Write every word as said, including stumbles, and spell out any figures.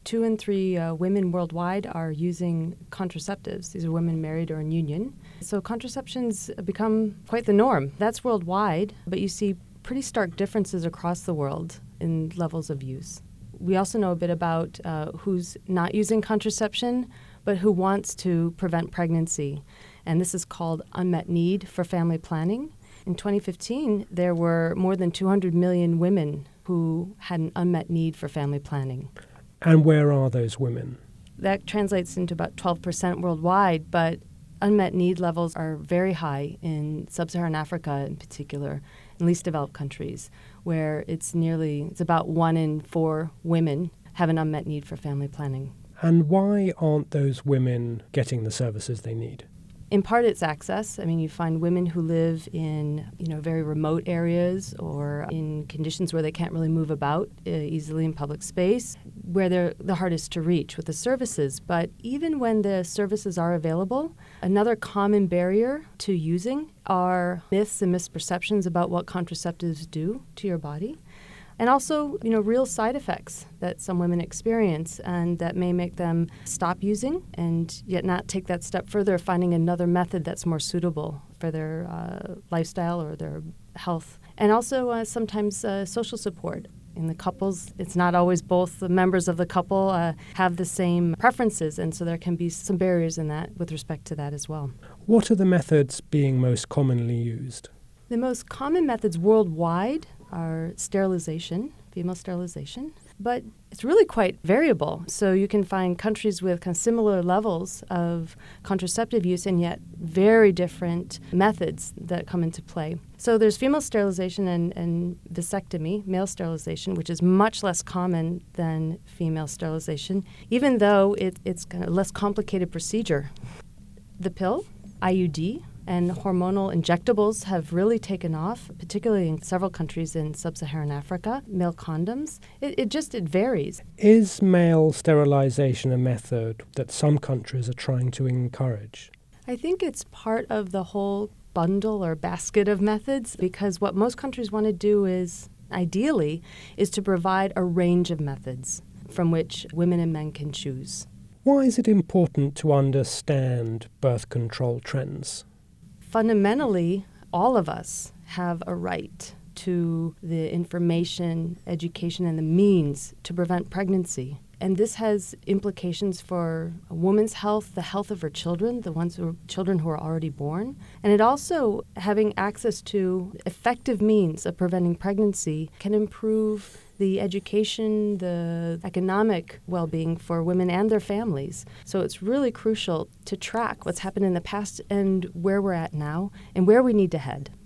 Two in three uh, women worldwide are using contraceptives. These are women married or in union. So contraception's become quite the norm. That's worldwide, but you see pretty stark differences across the world in levels of use. We also know a bit about uh, who's not using contraception, but who wants to prevent pregnancy. And this is called unmet need for family planning. In twenty fifteen, there were more than two hundred million women who had an unmet need for family planning. And where are those women? That translates into about twelve percent worldwide, but unmet need levels are very high in sub-Saharan Africa in particular, in least developed countries, where it's nearly, it's about one in four women have an unmet need for family planning. And why aren't those women getting the services they need? In part, it's access. I mean, you find women who live in, you know, very remote areas or in conditions where they can't really move about uh, easily in public space, where they're the hardest to reach with the services. But even when the services are available, another common barrier to using are myths and misperceptions about what contraceptives do to your body. And also, you know, real side effects that some women experience and that may make them stop using and yet not take that step further, finding another method that's more suitable for their uh, lifestyle or their health. And also uh, sometimes uh, social support. In the couples, it's not always both the members of the couple uh, have the same preferences, and so there can be some barriers in that with respect to that as well. What are the methods being most commonly used? The most common methods worldwide are sterilization, female sterilization, but it's really quite variable. So you can find countries with kind of similar levels of contraceptive use and yet very different methods that come into play. So there's female sterilization and, and vasectomy, male sterilization, which is much less common than female sterilization, even though it, it's kind of a less complicated procedure. The pill, I U D, and hormonal injectables have really taken off, particularly in several countries in sub-Saharan Africa. Male condoms, it, it just, it varies. Is male sterilization a method that some countries are trying to encourage? I think it's part of the whole bundle or basket of methods, because what most countries want to do is, ideally, is to provide a range of methods from which women and men can choose. Why is it important to understand birth control trends? Fundamentally, all of us have a right to the information, education, and the means to prevent pregnancy. And this has implications for a woman's health, the health of her children, the ones who are children who are already born. And it also, having access to effective means of preventing pregnancy can improve the education, the economic well-being for women and their families. So it's really crucial to track what's happened in the past and where we're at now and where we need to head.